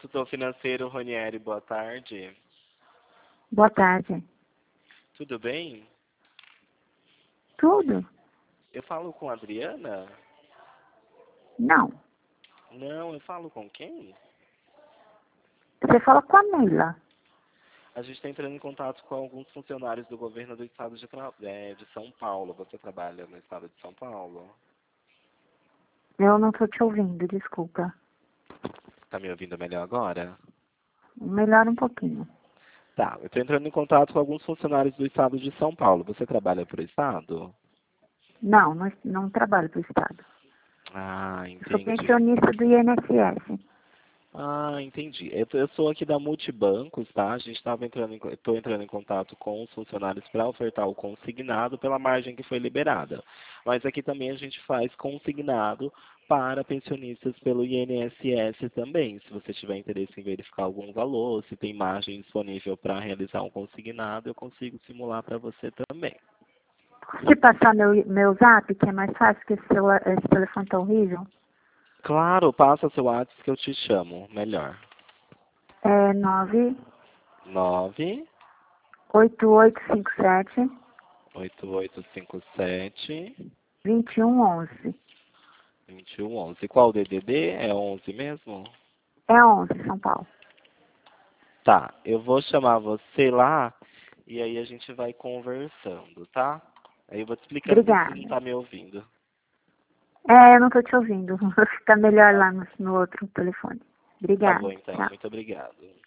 consultor financeiro Ronieri, boa tarde. Boa tarde. Tudo bem? Tudo? Eu falo com a Adriana? Não. Não, eu falo com quem? Você fala com a Neila. A gente está entrando em contato com alguns funcionários do governo do estado de São Paulo. Você trabalha no estado de São Paulo? Eu não estou te ouvindo, desculpa. Tá me ouvindo melhor agora? Melhora um pouquinho. Tá, eu estou entrando em contato com alguns funcionários do estado de São Paulo. Você trabalha para o estado? Não trabalho para o Estado. Ah, Eu sou entendi. pensionista do INSS. Ah, entendi. Eu sou aqui da Multibancos, tá? A gente estou entrando em contato com os funcionários para ofertar o consignado pela margem que foi liberada. Mas aqui também a gente faz consignado para pensionistas pelo INSS também. Se você tiver interesse em verificar algum valor, se tem margem disponível para realizar um consignado, eu consigo simular para você também. Posso te passar meu zap, que é mais fácil, que esse telefone tá horrível? Claro, passa seu WhatsApp que eu te chamo. Melhor. É 9 98857 8857 2111. 2111. Qual o DDD? É 11 mesmo? É 11, São Paulo. Tá, eu vou chamar você lá e aí a gente vai conversando, tá? Aí eu vou te explicando se você não Obrigada. tá me ouvindo. Eu não estou te ouvindo. Fica melhor lá no outro telefone. Tá bom Obrigada. então, Tchau. muito obrigado.